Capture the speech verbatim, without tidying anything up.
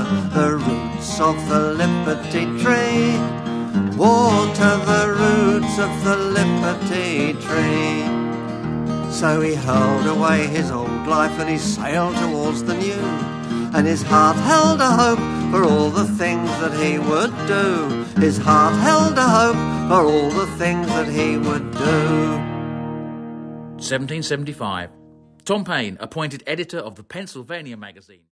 the roots of the liberty tree. Water the roots of the liberty tree. So he hurled away his old life and he sailed towards the new, and his heart held a hope for all the things that he would do. His heart held a hope for all the things that he would do. seventeen seventy-five. Tom Paine, appointed editor of the Pennsylvania magazine.